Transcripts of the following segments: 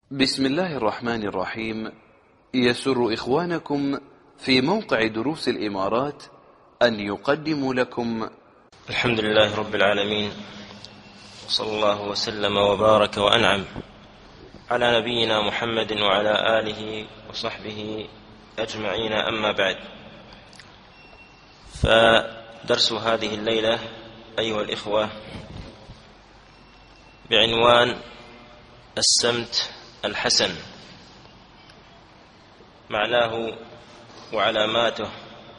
بسم الله الرحمن الرحيم. يسر إخوانكم في موقع دروس الإمارات أن يقدموا لكم الحمد لله رب العالمين، صلى الله وسلم وبارك وأنعم على نبينا محمد وعلى آله وصحبه أجمعين. أما بعد، فدرس هذه الليلة أيها الإخوة بعنوان السمت الحسن، معناه وعلاماته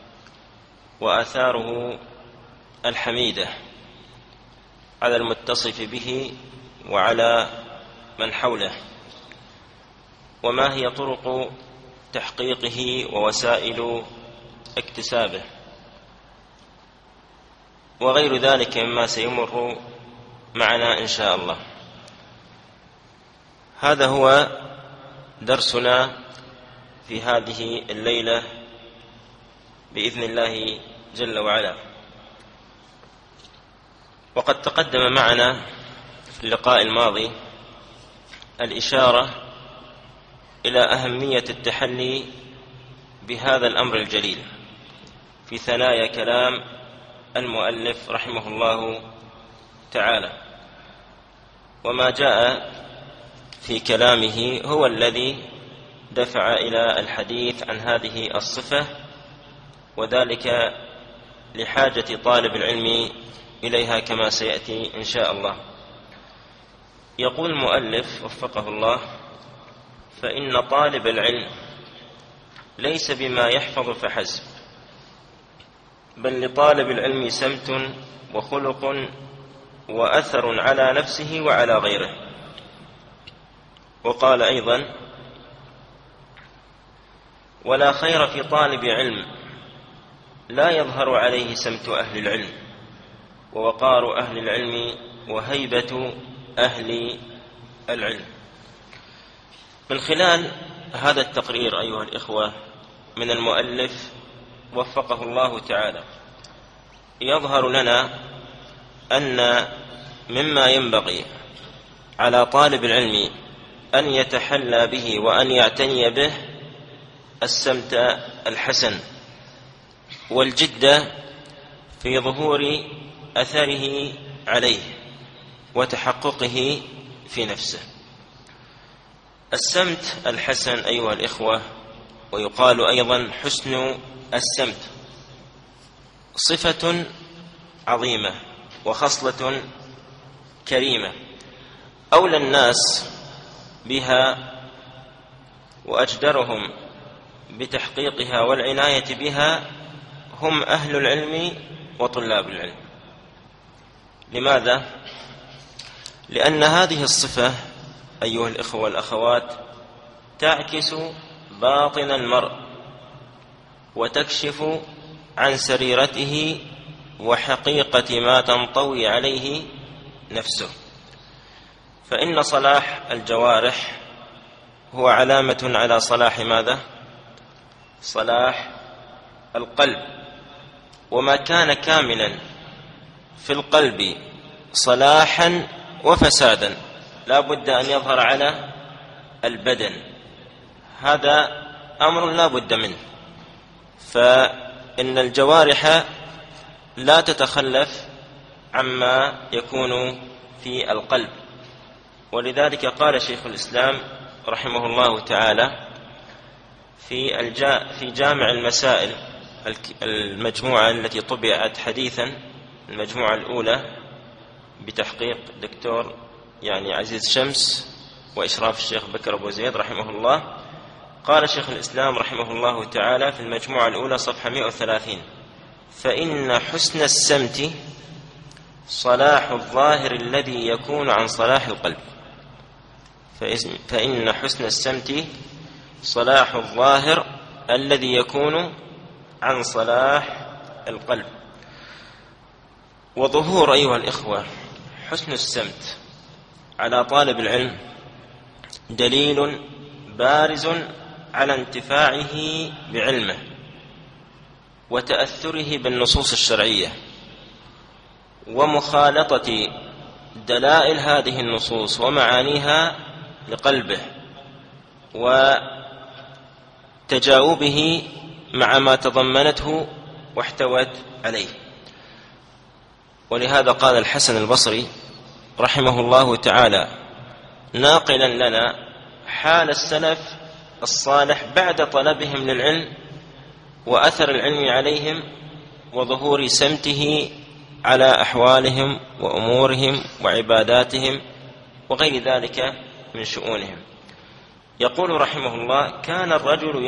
وآثاره الحميدة على المتصف به وعلى من حوله، وما هي طرق تحقيقه ووسائل اكتسابه، وغير ذلك مما سيمر معنا إن شاء الله. هذا هو درسنا في هذه الليلة بإذن الله جل وعلا. وقد تقدم معنا في اللقاء الماضي الإشارة إلى أهمية التحلي بهذا الأمر الجليل في ثنايا كلام المؤلف رحمه الله تعالى، وما جاء في كلامه هو الذي دفع إلى الحديث عن هذه الصفة، وذلك لحاجة طالب العلم إليها كما سيأتي إن شاء الله. يقول المؤلف وفقه الله: فإن طالب العلم ليس بما يحفظ فحسب، بل لطالب العلم سمت وخلق وأثر على نفسه وعلى غيره. وقال أيضا: ولا خير في طالب علم لا يظهر عليه سمت أهل العلم ووقار أهل العلم وهيبة أهل العلم. من خلال هذا التقرير أيها الإخوة من المؤلف وفقه الله تعالى، يظهر لنا أن مما ينبغي على طالب العلم أن يتحلى به وأن يعتني به السمت الحسن، والجد في ظهور أثره عليه وتحققه في نفسه. السمت الحسن أيها الإخوة، ويقال أيضا حسن السمت، صفة عظيمة وخصلة كريمة أولى الناس بها وأجدرهم بتحقيقها والعناية بها هم أهل العلم وطلاب العلم. لماذا؟ لأن هذه الصفة أيها الإخوة والأخوات تعكس باطن المرء وتكشف عن سريرته وحقيقة ما تنطوي عليه نفسه. فإن صلاح الجوارح هو علامة على صلاح ماذا؟ صلاح القلب. وما كان كاملا في القلب صلاحا وفسادا لا بد أن يظهر على البدن، هذا أمر لا بد منه. فإن الجوارح لا تتخلف عما يكون في القلب. ولذلك قال شيخ الإسلام رحمه الله تعالى في جامع المسائل، المجموعة التي طبعت حديثا، المجموعة الأولى بتحقيق دكتور عزيز شمس وإشراف الشيخ بكر أبو زيد رحمه الله، قال شيخ الإسلام رحمه الله تعالى في المجموعة الأولى صفحة 130: فإن حسن السمت صلاح الظاهر الذي يكون عن صلاح القلب. فإن حسن السمت صلاح الظاهر الذي يكون عن صلاح القلب. وظهور أيها الإخوة حسن السمت على طالب العلم دليل بارز على انتفاعه بعلمه وتأثره بالنصوص الشرعية ومخالطة دلائل هذه النصوص ومعانيها لقلبه وتجاوبه مع ما تضمنته واحتوت عليه. ولهذا قال الحسن البصري رحمه الله تعالى ناقلا لنا حال السلف الصالح بعد طلبهم للعلم وأثر العلم عليهم وظهور سمته على أحوالهم وأمورهم وعباداتهم وغير ذلك من شؤونهم. يقول رحمه الله كان الرجل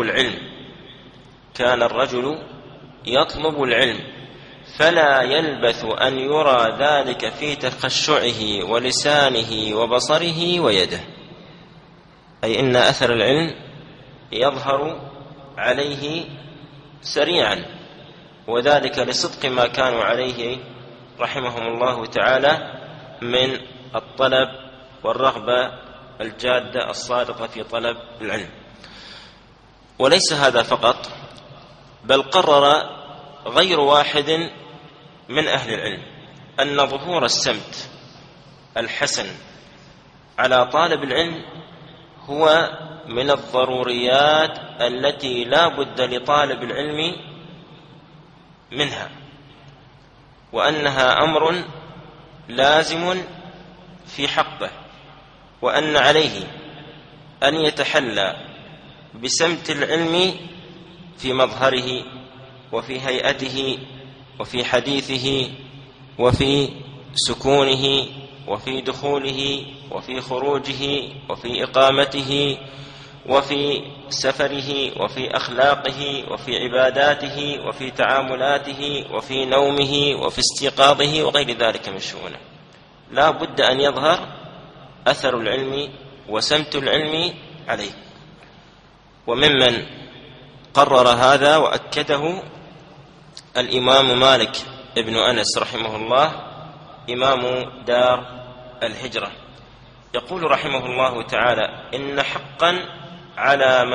يطلب العلم فلا يلبث أن يرى ذلك في تخشعه ولسانه وبصره ويده، أي إن أثر العلم يظهر عليه سريعا، وذلك لصدق ما كانوا عليه رحمهم الله تعالى من الطلب والرغبة الجادة الصادقة في طلب العلم. وليس هذا فقط، بل قرر غير واحد من أهل العلم أن ظهور السمت الحسن على طالب العلم هو من الضروريات التي لا بد لطالب العلم منها، وأنها أمر لازم في حقه، وأن عليه أن يتحلى بسمت العلم في مظهره وفي هيئته وفي حديثه وفي سكونه وفي دخوله وفي خروجه وفي إقامته وفي سفره وفي أخلاقه وفي عباداته وفي تعاملاته وفي نومه وفي استيقاظه وغير ذلك من شؤونه. لا بد أن يظهر أثر العلم وسمت العلم عليه. وممن قرر هذا وأكده الإمام مالك ابن أنس رحمه الله إمام دار الهجرة، يقول رحمه الله تعالى إن حقا على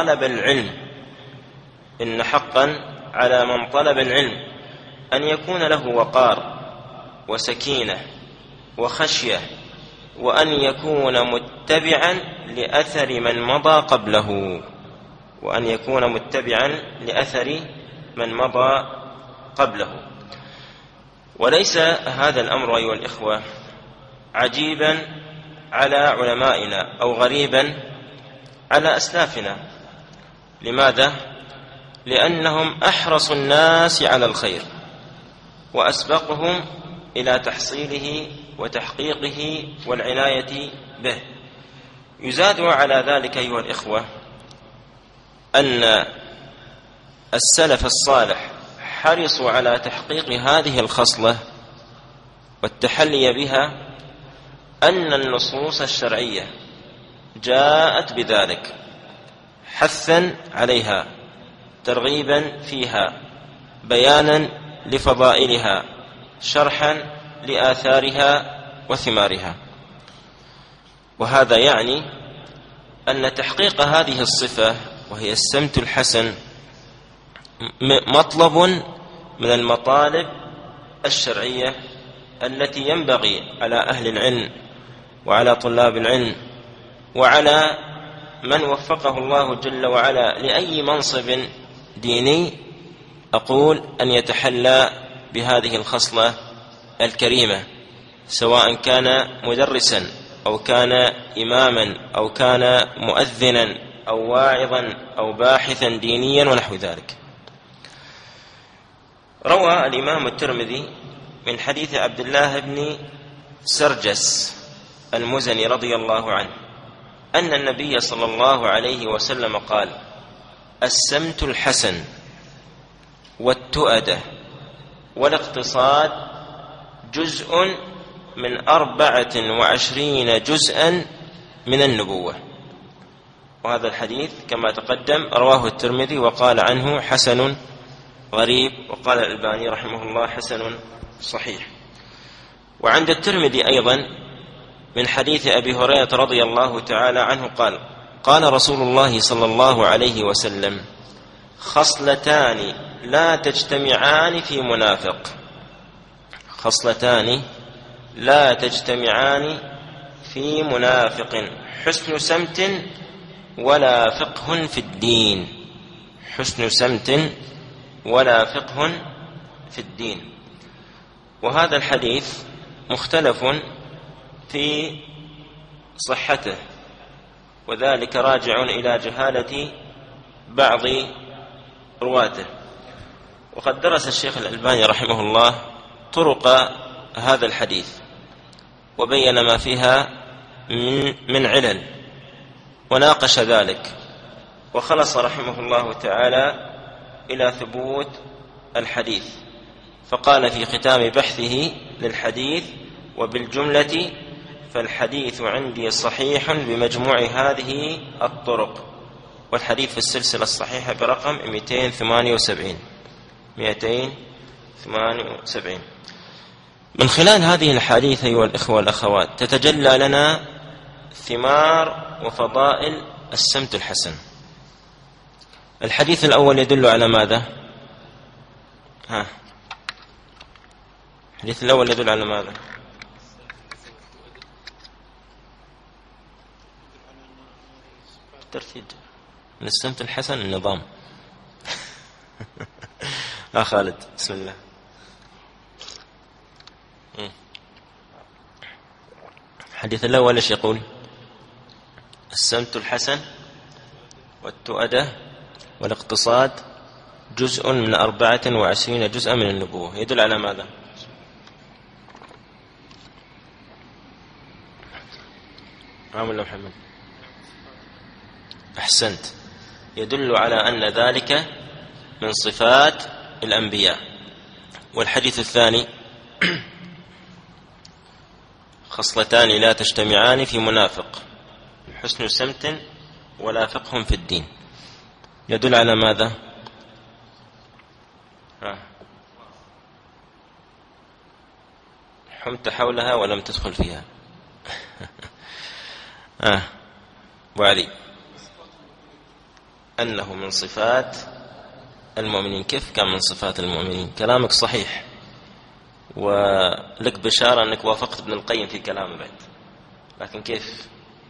من طلب العلم أن يكون له وقار وسكينة وخشية، وأن يكون متبعا لأثر من مضى قبله. وليس هذا الأمر أيها الإخوة عجيبا على علمائنا أو غريبا على أسلافنا. لماذا؟ لأنهم أحرص الناس على الخير وأسبقهم إلى تحصيله وتحقيقه والعناية به. يزاد على ذلك أيها الإخوة أن السلف الصالح حرصوا على تحقيق هذه الخصلة والتحلي بها، أن النصوص الشرعية جاءت بذلك حثا عليها، ترغيبا فيها، بيانا لفضائلها، شرحا لآثارها وثمارها. وهذا يعني أن تحقيق هذه الصفة وهي السمت الحسن مطلب من المطالب الشرعية التي ينبغي على أهل العلم وعلى طلاب العلم وعلى من وفقه الله جل وعلا لأي منصب ديني، أقول أن يتحلى بهذه الخصلة الكريمة، سواء كان مدرسا أو كان إماما أو كان مؤذنا أو واعظا أو باحثا دينيا ونحو ذلك. روى الإمام الترمذي من حديث عبد الله بن سرجس المزني رضي الله عنه أن النبي صلى الله عليه وسلم قال: السمت الحسن والتؤدة والاقتصاد جزء من 24 جزءا من النبوة. وهذا الحديث كما تقدم رواه الترمذي وقال عنه حسن غريب، وقال الألباني رحمه الله حسن صحيح. وعند الترمذي أيضا من حديث أبي هريرة رضي الله تعالى عنه قال: قال رسول الله صلى الله عليه وسلم: خصلتان لا تجتمعان في منافق، خصلتان لا تجتمعان في منافق: حسن سمت ولا فقه في الدين. حسن سمت ولا فقه في الدين. وهذا الحديث مختلف في صحته، وذلك راجع إلى جهالة بعض رواته. وقد درس الشيخ الألباني رحمه الله طرق هذا الحديث وبين ما فيها من علل، وناقش ذلك، وخلص رحمه الله تعالى إلى ثبوت الحديث، فقال في ختام بحثه للحديث: وبالجملة فالحديث عندي صحيح بمجموع هذه الطرق. والحديث في السلسلة الصحيحة برقم 278. من خلال هذه الحديث أيها الإخوة والأخوات تتجلى لنا ثمار وفضائل السمت الحسن. الحديث الأول يدل على ماذا؟ الحديث الأول يدل على ماذا؟ الترتيب من السمت الحسن النظام. خالد بسم الله. الحديث الأول ايش يقول؟ السمت الحسن والتؤدة والاقتصاد جزء من 24 جزءا من النبوة. يدل على ماذا؟ عامل محمد أحسنت. يدل على أن ذلك من صفات الأنبياء. والحديث الثاني: خصلتان لا تجتمعان في منافق: حسن سمت ولا فقه في الدين. يدل على ماذا؟ حمت حولها ولم تدخل فيها. وعلي أنه من صفات المؤمنين. كيف كان من صفات المؤمنين؟ كلامك صحيح، ولك بشارة أنك وافقت ابن القيم في كلامه بعد، لكن كيف؟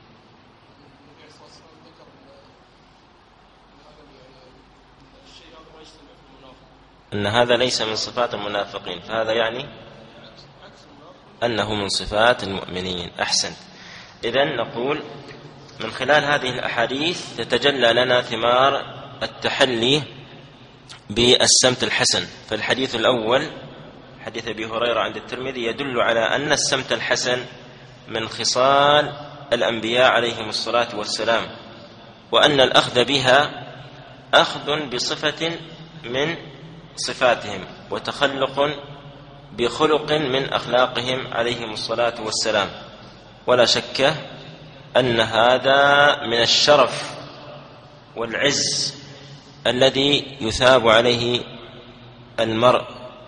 أن هذا ليس من صفات المنافقين، فهذا يعني أنه من صفات المؤمنين. أحسنت. إذن نقول من خلال هذه الأحاديث تتجلى لنا ثمار التحلي بالسمت الحسن. فالحديث الأول حديث أبي هريرة عند الترمذي يدل على أن السمت الحسن من خصال الأنبياء عليهم الصلاة والسلام، وأن الأخذ بها أخذ بصفة من صفاتهم وتخلق بخلق من أخلاقهم عليهم الصلاة والسلام. ولا شك أن هذا من الشرف والعز الذي يثاب عليه المرء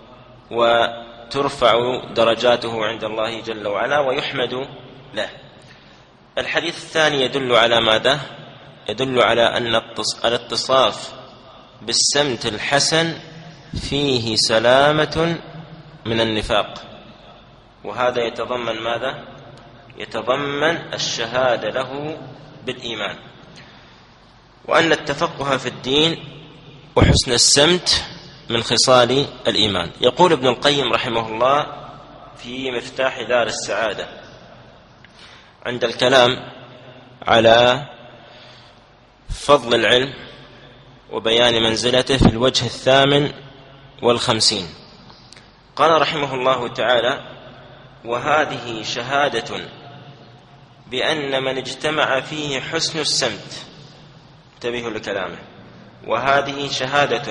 وترفع درجاته عند الله جل وعلا ويحمد له. الحديث الثاني يدل على ماذا؟ يدل على أن الاتصاف بالسمت الحسن فيه سلامة من النفاق، وهذا يتضمن ماذا؟ يتضمن الشهادة له بالإيمان، وأن التفقه في الدين وحسن السمت من خصال الإيمان. يقول ابن القيم رحمه الله في مفتاح دار السعادة عند الكلام على فضل العلم وبيان منزلته في الوجه 58، قال رحمه الله تعالى: وهذه شهادة بأن من اجتمع فيه حسن السمت، انتبهوا لكلامه، وهذه شهادة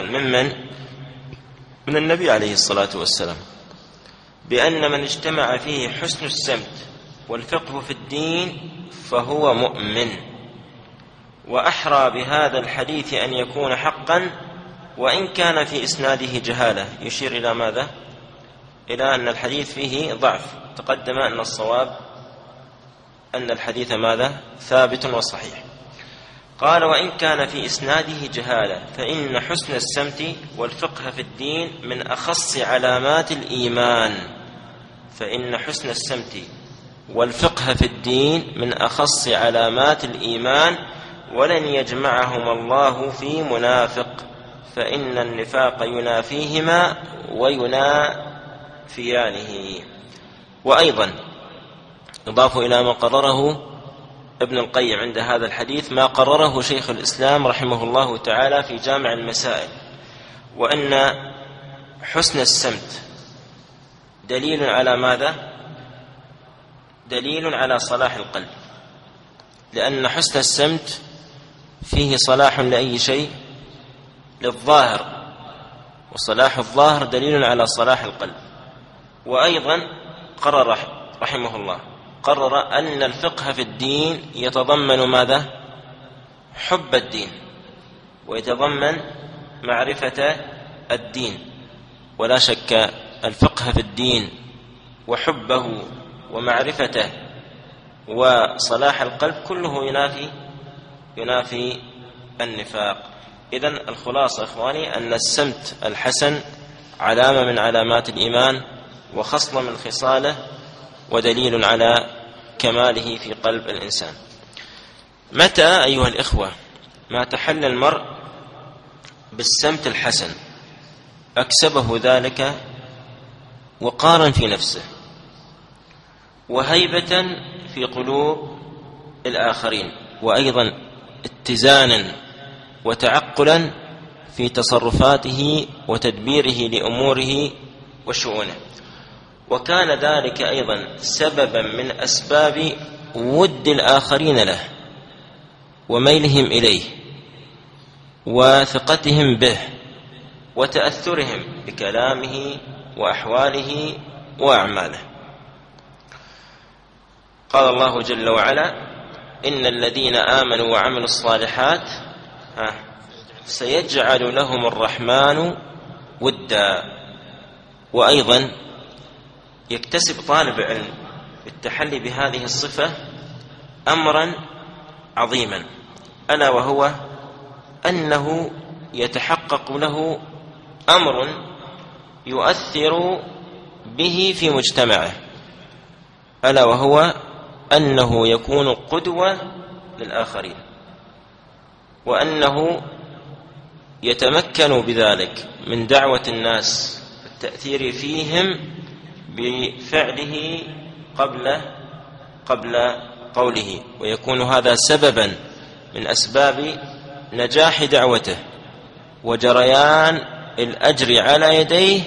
من النبي عليه الصلاة والسلام، بأن من اجتمع فيه حسن السمت والفقه في الدين فهو مؤمن. وأحرى بهذا الحديث أن يكون حقا وإن كان في إسناده جهالة. يشير إلى ماذا؟ إلى أن الحديث فيه ضعف. تقدم أن الصواب أن الحديث ماذا؟ ثابت وصحيح. قال: وإن كان في إسناده جهالة فإن حسن السمت والفقه في الدين من أخص علامات الإيمان. فإن حسن السمت والفقه في الدين من أخص علامات الإيمان، ولن يجمعهما الله في منافق، فإن النفاق ينافيهما وينافيانه. وأيضا يضاف إلى ما قرره ابن القيم عند هذا الحديث ما قرره شيخ الإسلام رحمه الله تعالى في جامع المسائل، وأن حسن السمت دليل على ماذا؟ دليل على صلاح القلب، لأن حسن السمت فيه صلاح لأي شيء؟ للظاهر، وصلاح الظاهر دليل على صلاح القلب. وأيضا قرر رحمه الله أن الفقه في الدين يتضمن ماذا؟ حب الدين، ويتضمن معرفة الدين. ولا شك الفقه في الدين وحبه ومعرفته وصلاح القلب كله ينافي النفاق. إذن الخلاصة إخواني أن السمت الحسن علامة من علامات الإيمان وخصلة من خصاله، ودليل على كماله في قلب الإنسان. متى أيها الإخوة ما تحلى المرء بالسمت الحسن أكسبه ذلك وقارا في نفسه وهيبة في قلوب الآخرين، وأيضا اتزانا وتعقلا في تصرفاته وتدبيره لأموره وشؤونه. وكان ذلك أيضا سببا من أسباب ود الآخرين له وميلهم إليه وثقتهم به وتأثرهم بكلامه وأحواله وأعماله. قال الله جل وعلا: إن الذين آمنوا وعملوا الصالحات سيجعل لهم الرحمن ودا. وأيضا يكتسب طالب علم بالتحلي بهذه الصفة أمرا عظيما، ألا وهو أنه يتحقق له أمر يؤثر به في مجتمعه، ألا وهو أنه يكون قدوة للآخرين، وأنه يتمكن بذلك من دعوة الناس والتأثير فيهم بفعله قبل قوله، ويكون هذا سببا من أسباب نجاح دعوته وجريان الأجر على يديه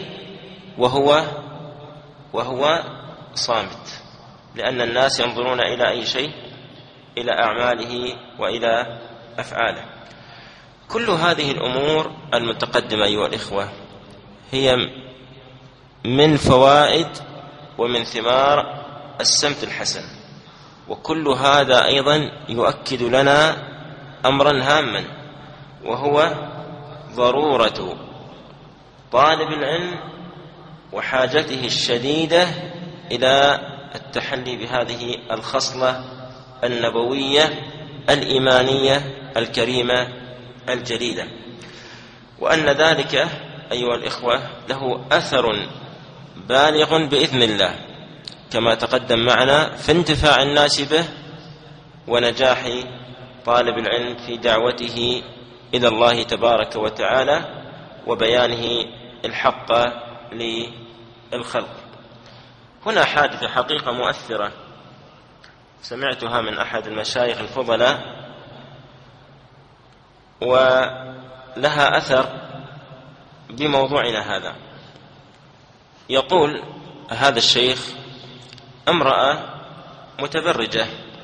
وهو صامت، لأن الناس ينظرون إلى أي شيء؟ إلى أعماله وإلى أفعاله. كل هذه الأمور المتقدمة أيها الإخوة هي من فوائد ومن ثمار السمت الحسن، وكل هذا أيضا يؤكد لنا أمرا هاما، وهو ضرورة طالب العلم وحاجته الشديدة إلى التحلي بهذه الخصلة النبوية الإيمانية الكريمة الجليلة، وأن ذلك أيها الإخوة له أثر بالغ بإذن الله، كما تقدم معنا في انتفاع الناس به ونجاح طالب العلم في دعوته إلى الله تبارك وتعالى وبيانه الحق للخلق. هنا حادثة حقيقة مؤثرة سمعتها من أحد المشايخ الفضلاء، ولها أثر بموضوعنا هذا. يقول هذا الشيخ: امرأة متبرجة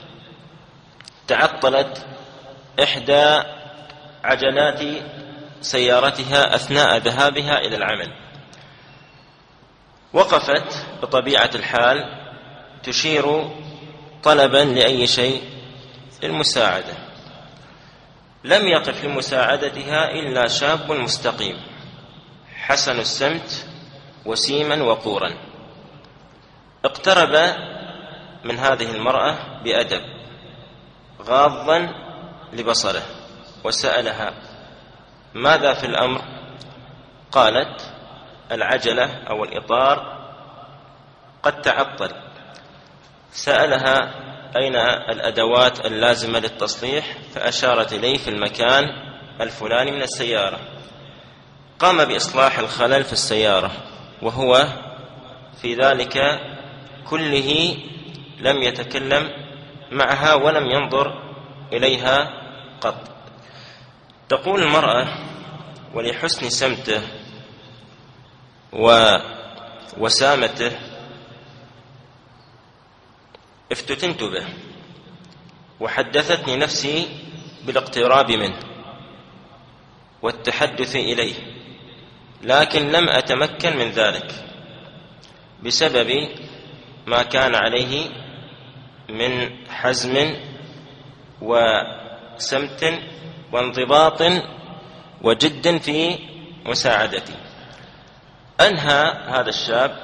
تعطلت إحدى عجلات سيارتها أثناء ذهابها إلى العمل، وقفت بطبيعة الحال تشير طلبا لأي شيء؟ للمساعدة. لم يقف لمساعدتها إلا شاب مستقيم حسن السمت وسيما وقورا، اقترب من هذه المرأة بأدب غاضا لبصره وسألها: ماذا في الأمر؟ قالت: العجلة أو الإطار قد تعطل. سألها: أين الأدوات اللازمة للتصليح؟ فأشارت إليه في المكان الفلاني من السيارة. قام بإصلاح الخلل في السيارة، وهو في ذلك كله لم يتكلم معها ولم ينظر إليها قط. تقول المرأة: ولحسن سمته ووسامته افتتنت به، وحدثتني نفسي بالاقتراب منه والتحدث إليه، لكن لم أتمكن من ذلك بسبب ما كان عليه من حزم وسمت وانضباط وجد في مساعدتي. أنهى هذا الشاب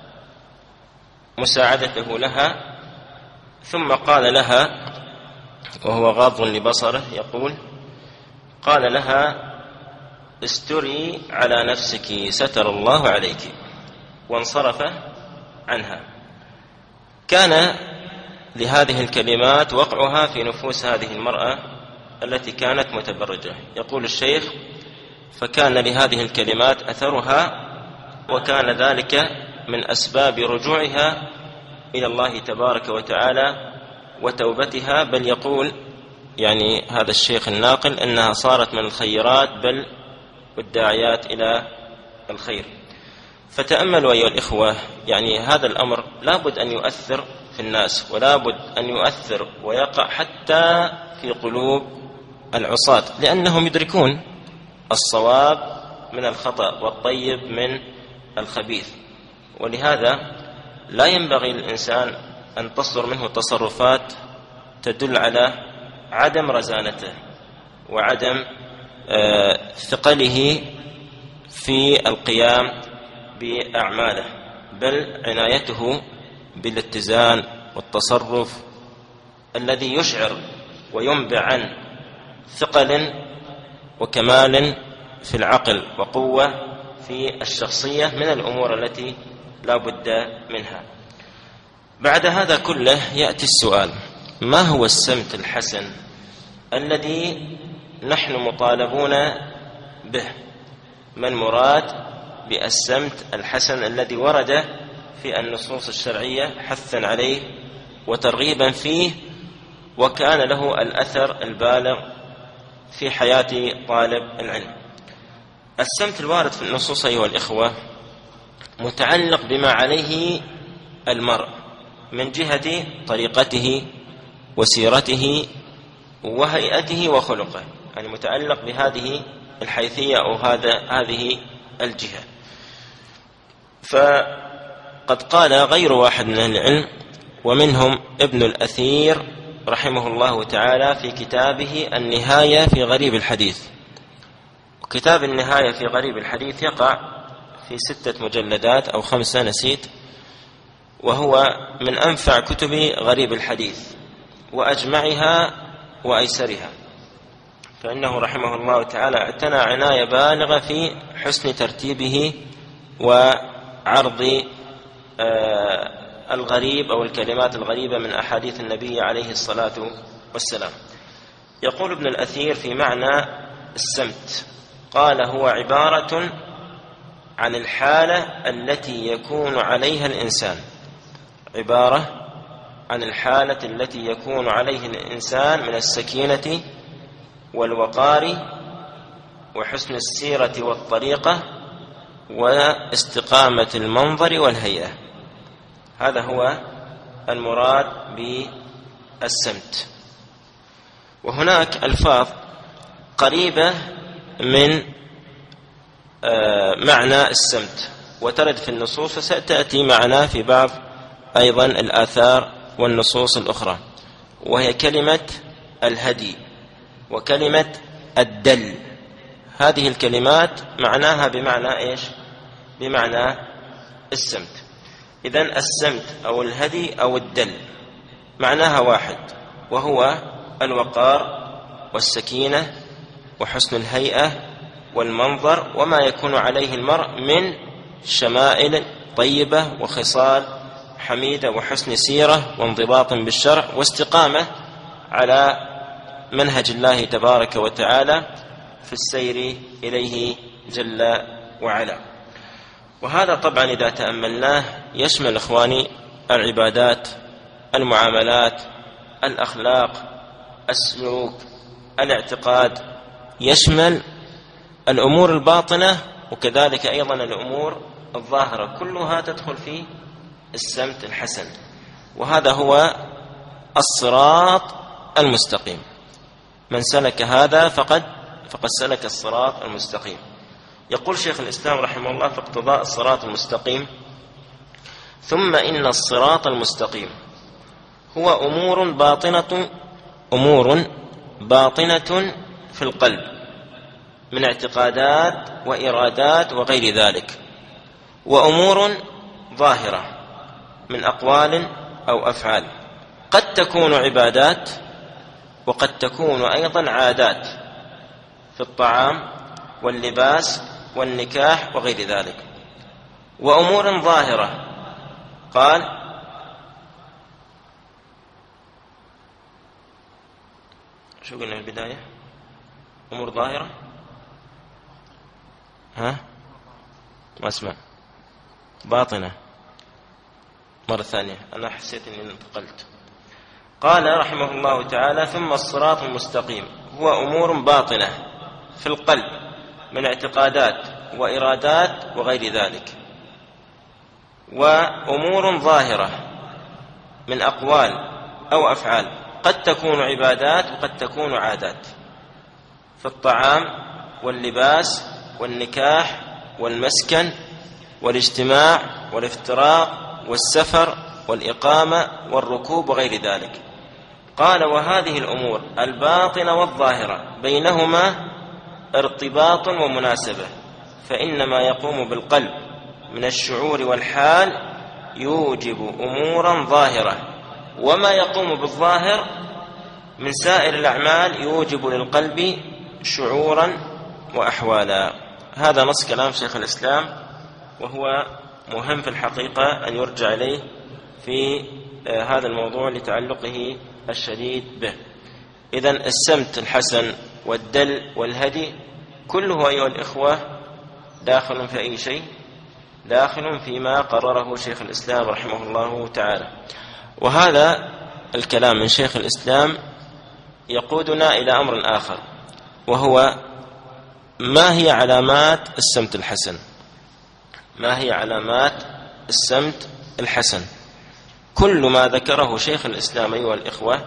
مساعدته لها، ثم قال لها وهو غاض لبصره يقول: قال لها: استري على نفسك ستر الله عليك، وانصرف عنها. كان لهذه الكلمات وقعها في نفوس هذه المرأة التي كانت متبرجة. يقول الشيخ: فكان لهذه الكلمات أثرها، وكان ذلك من أسباب رجوعها إلى الله تبارك وتعالى وتوبتها. بل يقول يعني هذا الشيخ الناقل أنها صارت من الخيرات بل والداعيات إلى الخير. فتأملوا أيها الإخوة، يعني هذا الأمر لابد أن يؤثر في الناس، ولابد أن يؤثر ويقع حتى في قلوب العصاة، لأنهم يدركون الصواب من الخطأ والطيب من الخبيث. ولهذا لا ينبغي للإنسان أن تصدر منه تصرفات تدل على عدم رزانته وعدم ثقله في القيام بأعماله، بل عنايته بالاتزان والتصرف الذي يشعر وينبع عن ثقل وكمال في العقل وقوة في الشخصية من الأمور التي لا بد منها. بعد هذا كله يأتي السؤال: ما هو السمت الحسن الذي نحن مطالبون به؟ ما المراد بالسمت الحسن الذي ورد في النصوص الشرعية حثا عليه وترغيبا فيه، وكان له الأثر البالغ في حياة طالب العلم؟ السمت الوارد في النصوص أيها الإخوة متعلق بما عليه المرء من جهة طريقته وسيرته وهيئته وخلقه، يعني متعلق بهذه الحيثية أو هذه الجهة. فقد قال غير واحد من أهل العلم، ومنهم ابن الأثير رحمه الله تعالى في كتابه النهاية في غريب الحديث. كتاب النهاية في غريب الحديث يقع في 6 مجلدات أو 5 نسيت، وهو من أنفع كتب غريب الحديث وأجمعها وأيسرها، فإنه رحمه الله تعالى اعتنى عناية بالغة في حسن ترتيبه وعرض الغريب أو الكلمات الغريبة من أحاديث النبي عليه الصلاة والسلام. يقول ابن الأثير في معنى السمت، قال: هو عبارة عن الحالة التي يكون عليها الإنسان، عبارة عن الحالة التي يكون عليه الإنسان من السكينة والوقار وحسن السيرة والطريقة واستقامة المنظر والهيئة. هذا هو المراد بالسمت. وهناك ألفاظ قريبة من معنى السمت وترد في النصوص، وستأتي معنا في بعض أيضا الآثار والنصوص الأخرى، وهي كلمة الهدي وكلمة الدل. هذه الكلمات معناها بمعنى إيش؟ بمعنى السمت. إذن السمت أو الهدي أو الدل معناها واحد، وهو الوقار والسكينة وحسن الهيئة والمنظر وما يكون عليه المرء من شمائل طيبة وخصال حميدة وحسن سيرة وانضباط بالشرع واستقامة على منهج الله تبارك وتعالى في السير إليه جل وعلا. وهذا طبعا إذا تأملناه يشمل إخواني العبادات، المعاملات، الأخلاق، السلوك، الاعتقاد، يشمل الأمور الباطنة وكذلك أيضا الأمور الظاهرة، كلها تدخل في السمت الحسن. وهذا هو الصراط المستقيم، من سلك هذا فقد سلك الصراط المستقيم. يقول شيخ الإسلام رحمه الله في اقتضاء الصراط المستقيم: ثم إن الصراط المستقيم هو أمور باطنة في القلب من اعتقادات وإرادات وغير ذلك، وأمور ظاهرة من أقوال أو أفعال، قد تكون عبادات وقد تكون أيضا عادات في الطعام واللباس والنكاح وغير ذلك. وأمور ظاهرة قال: شو قلنا في البداية؟ أمور ظاهرة، ها؟ ما اسمع، باطنة. مرة ثانية، أنا حسيت أني انتقلت. قال رحمه الله تعالى: ثم الصراط المستقيم هو أمور باطنة في القلب من اعتقادات وإرادات وغير ذلك، وأمور ظاهرة من أقوال أو أفعال، قد تكون عبادات وقد تكون عادات في الطعام واللباس والنكاح والمسكن والاجتماع والافتراق والسفر والإقامة والركوب وغير ذلك. قال: وهذه الأمور الباطنة والظاهرة بينهما ارتباط ومناسبة، فإن ما يقوم بالقلب من الشعور والحال يوجب أمورا ظاهرة، وما يقوم بالظاهر من سائر الأعمال يوجب للقلب شعورا وأحوالا. هذا نص كلام شيخ الإسلام، وهو مهم في الحقيقة أن يرجع إليه في هذا الموضوع لتعلقه الشديد به. إذن السمت الحسن والدل والهدي كله أيها الإخوة داخل في أي شيء؟ داخل فيما قرره شيخ الإسلام رحمه الله تعالى. وهذا الكلام من شيخ الإسلام يقودنا إلى أمر آخر، وهو ما هي علامات السمت الحسن؟ ما هي علامات السمت الحسن؟ كل ما ذكره شيخ الإسلام أيها الإخوة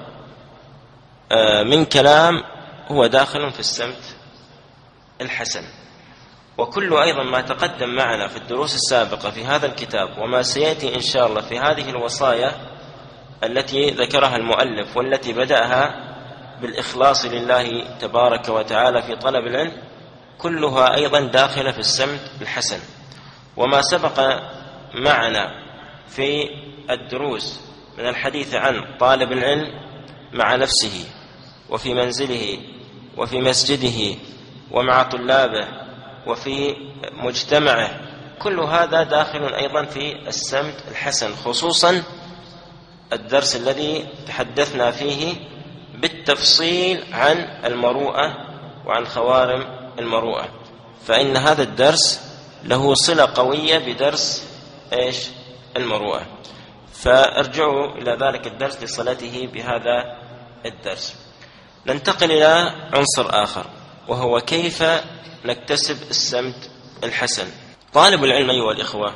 من كلام هو داخل في السمت الحسن، وكل أيضا ما تقدم معنا في الدروس السابقة في هذا الكتاب وما سيأتي إن شاء الله في هذه الوصايا التي ذكرها المؤلف والتي بدأها بالإخلاص لله تبارك وتعالى في طلب العلم، كلها أيضا داخلة في السمت الحسن. وما سبق معنا في الدروس من الحديث عن طالب العلم مع نفسه وفي منزله وفي مسجده ومع طلابه وفي مجتمعه، كل هذا داخل أيضا في السمت الحسن، خصوصا الدرس الذي تحدثنا فيه بالتفصيل عن المروءة وعن خوارم المروءة، فإن هذا الدرس له صلة قوية بدرس المروءة، فارجعوا إلى ذلك الدرس لصلته بهذا الدرس. ننتقل إلى عنصر آخر، وهو كيف نكتسب السمت الحسن. طالب العلم أيها الإخوة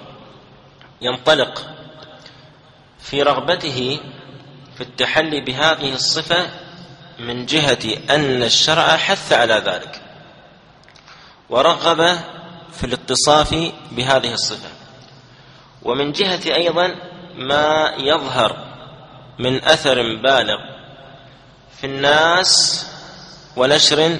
ينطلق في رغبته في التحلي بهذه الصفة من جهة أن الشرع حث على ذلك ورغب في الاتصاف بهذه الصفة، ومن جهة أيضا ما يظهر من أثر بالغ في الناس ونشر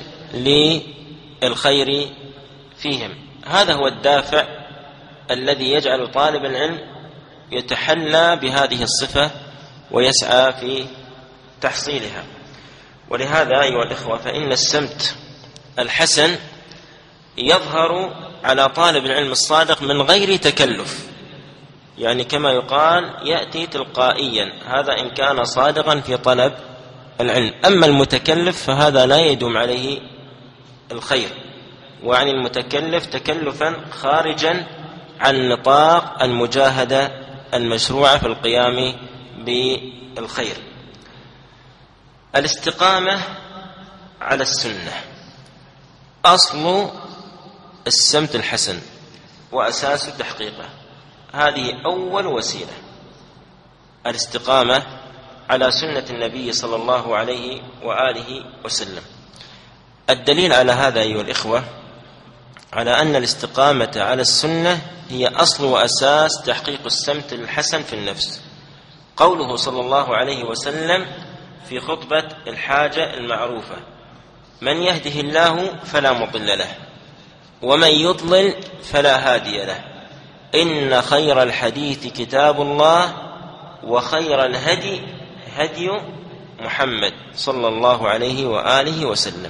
للخير فيهم. هذا هو الدافع الذي يجعل طالب العلم يتحلى بهذه الصفة ويسعى في تحصيلها. ولهذا أيها الإخوة فإن السمت الحسن يظهر على طالب العلم الصادق من غير تكلف، يعني كما يقال يأتي تلقائيا، هذا إن كان صادقا في طلب العلم. أما المتكلف فهذا لا يدوم عليه الخير، وعن المتكلف تكلفا خارجا عن نطاق المجاهدة المشروعة في القيام بالخير. الاستقامة على السنة أصل السمت الحسن وأساس تحقيقه، هذه أول وسيلة، الاستقامة على سنة النبي صلى الله عليه وآله وسلم. الدليل على هذا أيها الإخوة على أن الاستقامة على السنة هي أصل وأساس تحقيق السمت الحسن في النفس، قوله صلى الله عليه وسلم في خطبة الحاجة المعروفة: من يهده الله فلا مضل له ومن يضلل فلا هادي له، إن خير الحديث كتاب الله وخير الهدي هدي محمد صلى الله عليه وآله وسلم.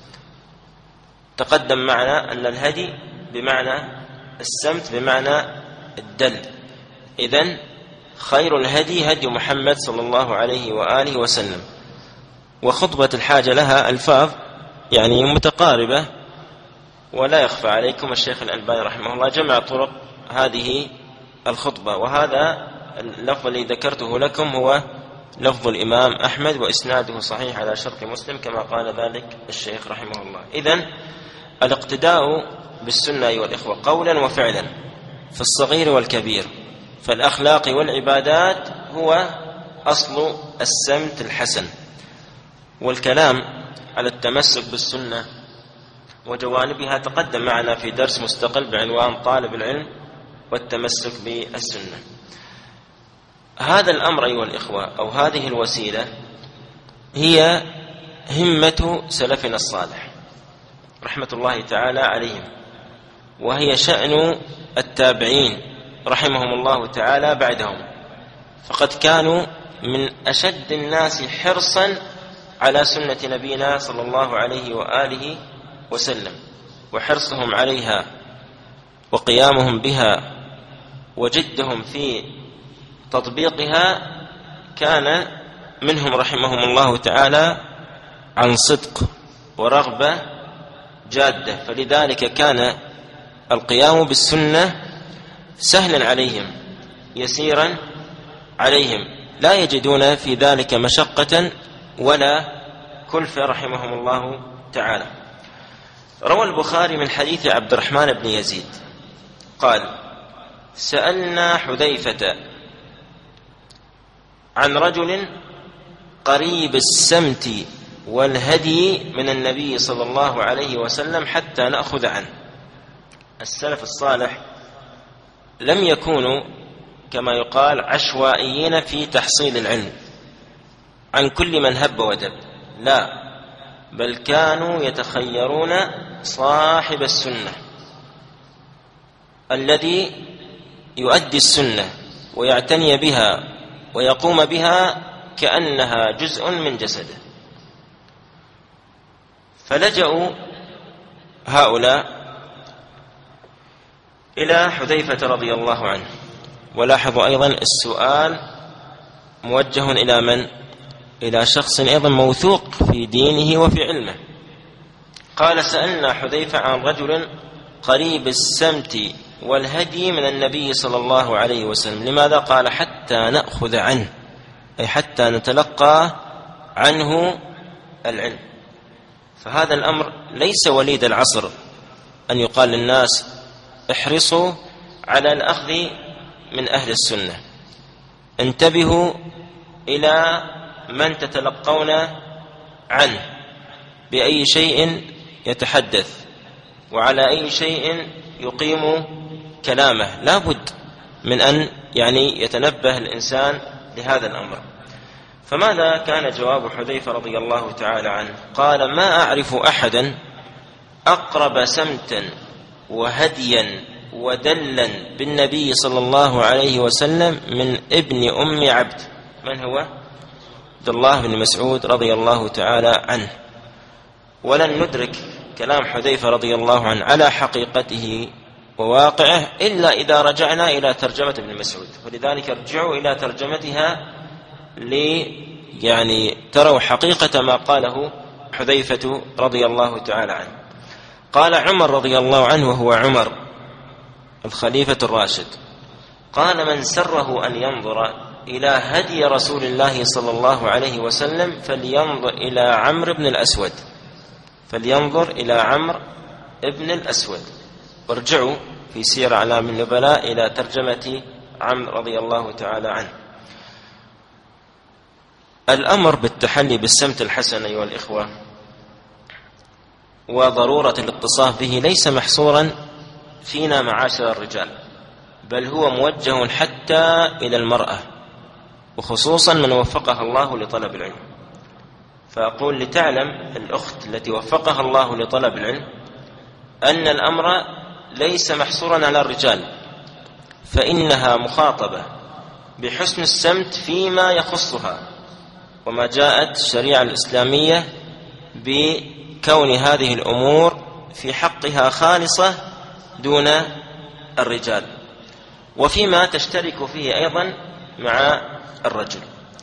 تقدم معنا أن الهدي بمعنى السمت بمعنى الدل، إذن خير الهدي هدي محمد صلى الله عليه وآله وسلم. وخطبة الحاجة لها ألفاظ يعني متقاربة، ولا يخفى عليكم الشيخ الألباني رحمه الله جمع طرق هذه الخطبة، وهذا اللفظ الذي ذكرته لكم هو لفظ الإمام أحمد وإسناده صحيح على شرط مسلم كما قال ذلك الشيخ رحمه الله. إذن الاقتداء بالسنة أيها الإخوة قولا وفعلا في الصغير والكبير، فالأخلاق والعبادات هو أصل السمت الحسن. والكلام على التمسك بالسنة وجوانبها تقدم معنا في درس مستقل بعنوان طالب العلم والتمسك بالسنة. هذا الأمر أيها الإخوة أو هذه الوسيلة هي همة سلفنا الصالح رحمة الله تعالى عليهم، وهي شأن التابعين رحمهم الله تعالى بعدهم، فقد كانوا من أشد الناس حرصا على سنة نبينا صلى الله عليه وآله وسلم، وحرصهم عليها وقيامهم بها وجدهم في تطبيقها كان منهم رحمهم الله تعالى عن صدق ورغبة جادة، فلذلك كان القيام بالسنة سهلا عليهم يسيرا عليهم، لا يجدون في ذلك مشقة ولا كلفة رحمهم الله تعالى. روى البخاري من حديث عبد الرحمن بن يزيد قال: سألنا حذيفة عن رجل قريب السمت والهدي من النبي صلى الله عليه وسلم حتى نأخذ عنه. السلف الصالح لم يكونوا كما يقال عشوائيين في تحصيل العلم عن كل من هب ودب، لا، بل كانوا يتخيرون صاحب السنة الذي يؤدي السنة ويعتني بها ويقوم بها كأنها جزء من جسده. فلجأوا هؤلاء إلى حذيفة رضي الله عنه. ولاحظوا أيضا السؤال موجه إلى من؟ إلى شخص أيضا موثوق في دينه وفي علمه. قال: سألنا حذيفة عن رجل قريب السمت والهدي من النبي صلى الله عليه وسلم. لماذا؟ قال: حتى نأخذ عنه، أي حتى نتلقى عنه العلم. فهذا الأمر ليس وليد العصر أن يقال للناس احرصوا على الأخذ من أهل السنة، انتبهوا إلى من تتلقون عنه بأي شيء يتحدث وعلى أي شيء يقيم كلامه. لا بد من أن يتنبه الإنسان لهذا الأمر. فماذا كان جواب حذيفة رضي الله تعالى عنه؟ قال: ما أعرف أحدا أقرب سمتا وهديا ودلا بالنبي صلى الله عليه وسلم من ابن أم عبد. من هو؟ عبد الله بن مسعود رضي الله تعالى عنه. ولن ندرك كلام حذيفة رضي الله عنه على حقيقته وواقعه إلا إذا رجعنا إلى ترجمة ابن مسعود. ولذلك ارجعوا إلى ترجمتها يعني تروا حقيقة ما قاله حذيفة رضي الله تعالى عنه. قال عمر رضي الله عنه وهو عمر الخليفة الراشد، قال: من سره أن ينظر إلى هدي رسول الله صلى الله عليه وسلم فلينظر إلى عمرو بن الأسود، فلينظر إلى عمرو بن الأسود. وارجعوا في سير أعلام النبلاء إلى ترجمة عمرو رضي الله تعالى عنه. الأمر بالتحلي بالسمت الحسن أيها الإخوة وضرورة الاتصاف به ليس محصورا فينا معاشر الرجال، بل هو موجه حتى إلى المرأة، وخصوصا من وفقها الله لطلب العلم. فأقول لتعلم الأخت التي وفقها الله لطلب العلم أن الأمر ليس محصورا على الرجال، فإنها مخاطبة بحسن السمت فيما يخصها، وما جاءت الشريعة الإسلامية بكون هذه الأمور في حقها خالصة دون الرجال، وفيما تشترك فيه أيضا مع الرجل.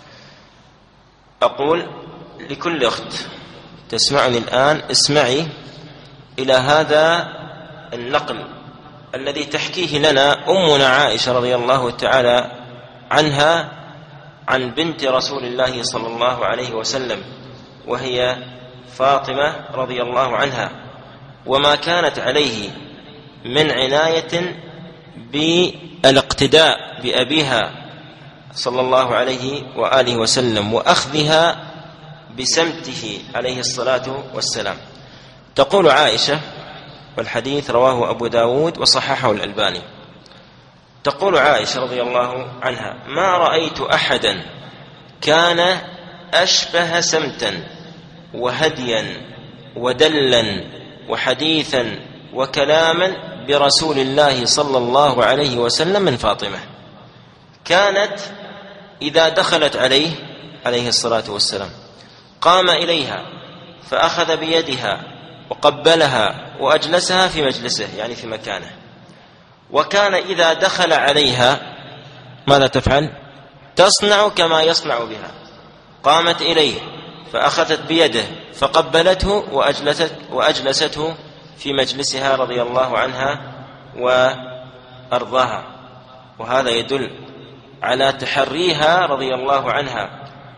أقول لكل أخت تسمعني الآن: اسمعي إلى هذا النقل الذي تحكيه لنا أمنا عائشة رضي الله تعالى عنها عن بنت رسول الله صلى الله عليه وسلم، وهي فاطمة رضي الله عنها، وما كانت عليه من عناية بالاقتداء بأبيها صلى الله عليه وآله وسلم وأخذها بسمته عليه الصلاة والسلام. تقول عائشة، والحديث رواه أبو داود وصححه الألباني، تقول عائشة رضي الله عنها: ما رأيت أحدا كان أشبه سمتا وهديا ودلا وحديثا وكلاما برسول الله صلى الله عليه وسلم من فاطمة. كانت إذا دخلت عليه عليه الصلاة والسلام قام إليها فأخذ بيدها وقبلها وأجلسها في مجلسه، يعني في مكانه. وكان إذا دخل عليها ماذا تفعل؟ تصنع كما يصنع بها. قامت إليه فأخذت بيده فقبلته وأجلسته في مجلسها رضي الله عنها وأرضاها. وهذا يدل على تحريها رضي الله عنها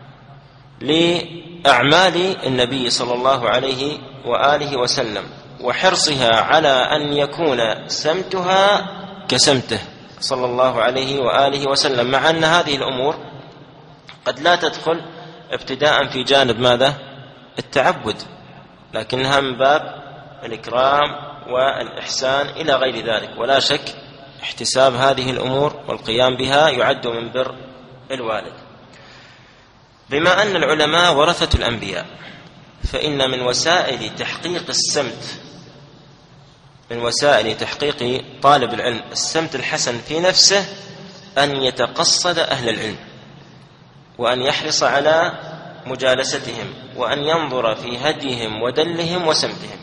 لأعمال النبي صلى الله عليه وآله وسلم، وحرصها على أن يكون سمتها كسمته صلى الله عليه وآله وسلم، مع أن هذه الأمور قد لا تدخل ابتداء في جانب ماذا؟ التعبد، لكنها من باب الإكرام والإحسان إلى غير ذلك. ولا شك احتساب هذه الأمور والقيام بها يعد من بر الوالد. بما أن العلماء ورثة الأنبياء، فإن من وسائل تحقيق السمت، من وسائل تحقيق طالب العلم السمت الحسن في نفسه أن يتقصد أهل العلم، وأن يحرص على مجالستهم، وأن ينظر في هديهم ودلهم وسمتهم،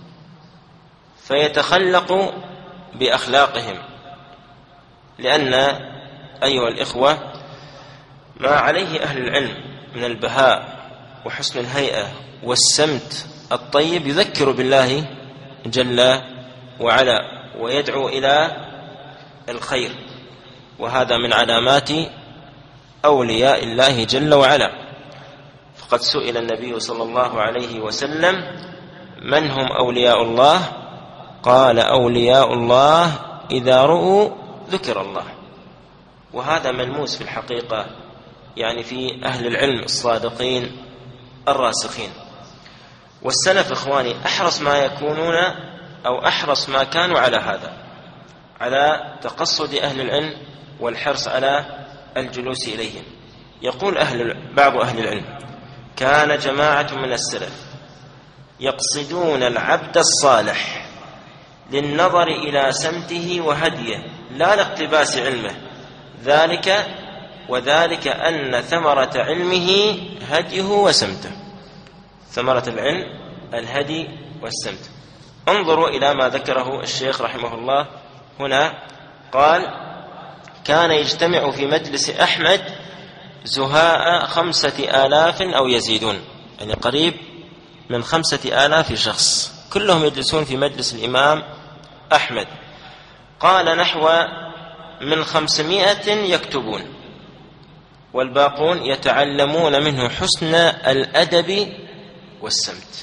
فيتخلق بأخلاقهم. لأن أيها الإخوة ما عليه أهل العلم من البهاء وحسن الهيئة والسمت الطيب يذكر بالله جل وعلا ويدعو إلى الخير، وهذا من علامات أولياء الله جل وعلا. فقد سئل النبي صلى الله عليه وسلم: من هم أولياء الله؟ قال: أولياء الله إذا رؤوا ذكر الله. وهذا ملموس في الحقيقة، يعني في أهل العلم الصادقين الراسخين. والسلف إخواني أحرص ما يكونون أو أحرص ما كانوا على هذا، على تقصد أهل العلم والحرص على الجلوس إليهم. يقول بعض أهل العلم: كان جماعة من السلف يقصدون العبد الصالح للنظر إلى سمته وهديه لا لاقتباس علمه، وذلك أن ثمرة علمه هديه وسمته. ثمرة العلم الهدي والسمت. انظروا إلى ما ذكره الشيخ رحمه الله هنا قال كان يجتمع في مجلس أحمد زهاء 5000 أو يزيدون، يعني قريب من 5000 شخص كلهم يجلسون في مجلس الإمام أحمد. قال نحو من 500 يكتبون، والباقون يتعلمون منه حسن الأدب والسمت.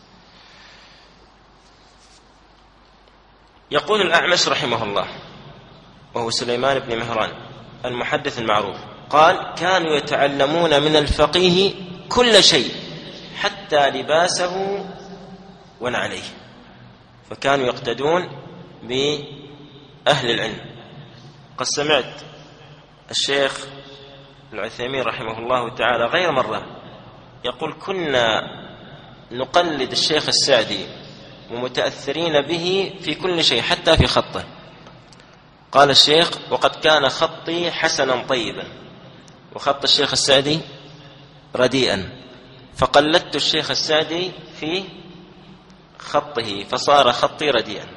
يقول الأعمش رحمه الله وهو سليمان بن مهران المحدث المعروف، قال كانوا يتعلمون من الفقيه كل شيء حتى لباسه ونعليه، فكانوا يقتدون بأهل العلم. قد سمعت الشيخ العثيمين رحمه الله تعالى غير مرة يقول كنا نقلد الشيخ السعدي ومتأثرين به في كل شيء حتى في خطه. قال الشيخ وقد كان خطي حسنا طيبا وخط الشيخ السعدي رديئا، فقلدت الشيخ السعدي في خطه فصار خطي رديئا.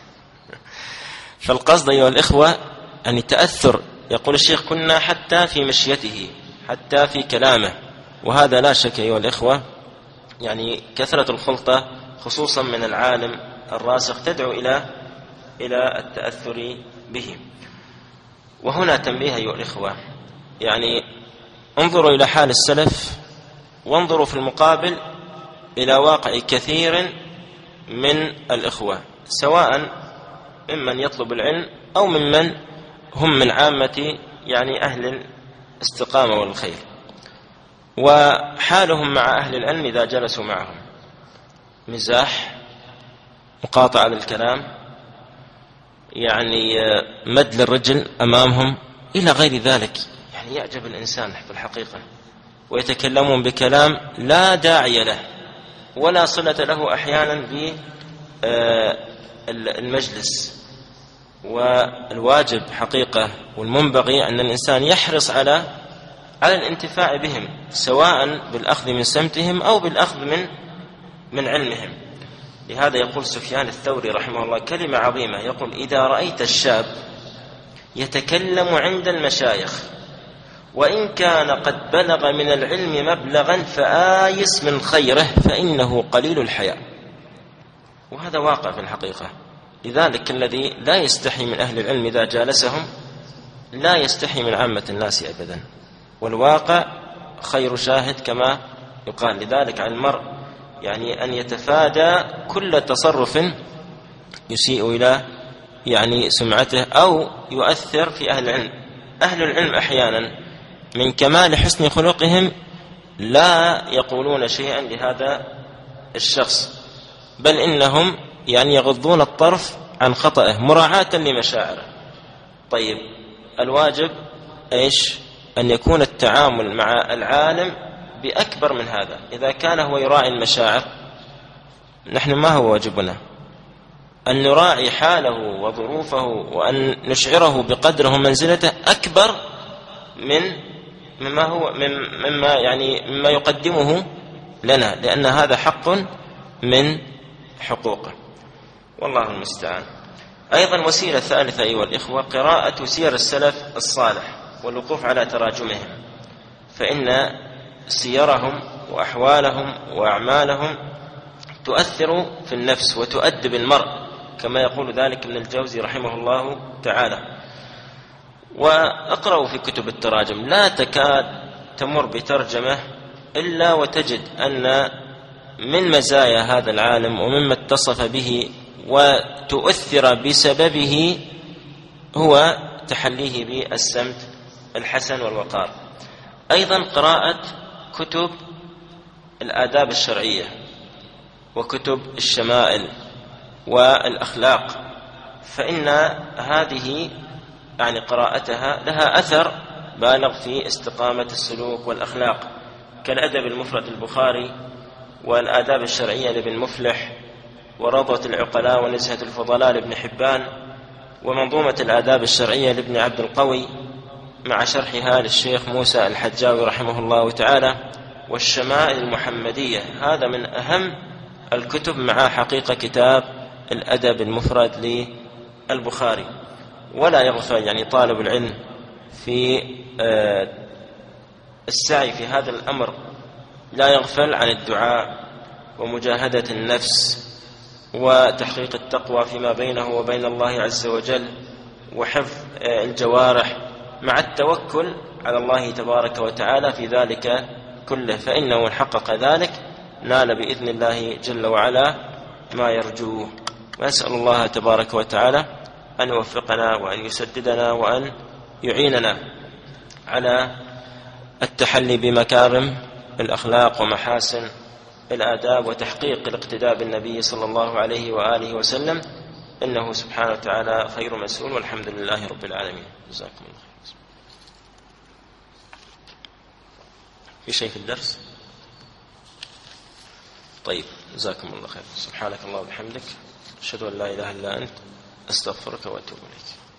فالقصد أيها الإخوة أن التأثر، يقول الشيخ كنا حتى في مشيته حتى في كلامه، وهذا لا شك أيها الإخوة يعني كثرة الخلطة خصوصا من العالم الراسخ تدعو إلى التأثر به. وهنا تنبيه أيها الإخوة، يعني انظروا إلى حال السلف وانظروا في المقابل إلى واقع كثير من الإخوة سواء ممن يطلب العلم أو ممن هم من عامة يعني أهل الاستقامة والخير، وحالهم مع أهل العلم إذا جلسوا معهم مزاح، مقاطعة للكلام، يعني مد للرجل أمامهم إلى غير ذلك. يعني يعجب الإنسان في الحقيقة، ويتكلمون بكلام لا داعي له ولا صلة له أحيانا بالمجلس. والواجب حقيقة والمنبغي أن الإنسان يحرص على الانتفاع بهم سواء بالأخذ من سمتهم أو بالأخذ من علمهم. لهذا يقول سفيان الثوري رحمه الله كلمة عظيمة، يقول إذا رأيت الشاب يتكلم عند المشايخ وإن كان قد بلغ من العلم مبلغا فآيس من خيره فإنه قليل الحياء. وهذا واقع في الحقيقة. لذلك الذي لا يستحي من أهل العلم إذا جالسهم لا يستحي من عامة الناس أبدا، والواقع خير شاهد كما يقال. لذلك على المرء يعني أن يتفادى كل تصرف يسيء إلى يعني سمعته أو يؤثر في أهل العلم. أهل العلم أحيانا من كمال حسن خلقهم لا يقولون شيئا لهذا الشخص، بل إنهم يعني يغضون الطرف عن خطأه مراعاة لمشاعره. طيب الواجب إيش؟ أن يكون التعامل مع العالم بأكبر من هذا. إذا كان هو يراعي المشاعر، نحن ما هو واجبنا؟ أن نراعي حاله وظروفه وأن نشعره بقدره ومنزلته أكبر مما يقدمه لنا، لأن هذا حق من حقوقه، والله المستعان. أيضا وسيلة ثالثة أيها الإخوة قراءة سير السلف الصالح والوقوف على تراجمهم، فإن سيرهم وأحوالهم وأعمالهم تؤثر في النفس وتؤدب المرء كما يقول ذلك ابن الجوزي رحمه الله تعالى. وأقرأوا في كتب التراجم، لا تكاد تمر بترجمة إلا وتجد أن من مزايا هذا العالم ومما اتصف به وتؤثر بسببه هو تحليه بالسمت الحسن والوقار. أيضا قراءة كتب الآداب الشرعية وكتب الشمائل والأخلاق، فإن هذه يعني قراءتها لها أثر بالغ في استقامة السلوك والأخلاق، كالأدب المفرد البخاري والآداب الشرعية لابن مفلح وروضة العقلاء ونزهة الفضلاء لابن حبان ومنظومة الآداب الشرعية لابن عبد القوي مع شرحها للشيخ موسى الحجاوي رحمه الله تعالى، والشمائل المحمدية. هذا من أهم الكتب مع حقيقة كتاب الأدب المفرد البخاري. ولا يغفل يعني طالب العلم في السعي في هذا الأمر، لا يغفل عن الدعاء ومجاهدة النفس وتحقيق التقوى فيما بينه وبين الله عز وجل، وحفظ الجوارح مع التوكل على الله تبارك وتعالى في ذلك كله، فإنه إن حقق ذلك نال بإذن الله جل وعلا ما يرجوه. وأسأل الله تبارك وتعالى أن يوفقنا وأن يسددنا وأن يعيننا على التحلي بمكارم الأخلاق ومحاسن الآداب وتحقيق الاقتداء بالنبي صلى الله عليه وآله وسلم، إنه سبحانه وتعالى خير مسؤول، والحمد لله رب العالمين. جزاكم الله خير. في شيء في الدرس؟ طيب، جزاكم الله خير. سبحانك اللهم وبحمدك، أشهد أن لا إله إلا أنت، أستغفرك وأتوب إليك.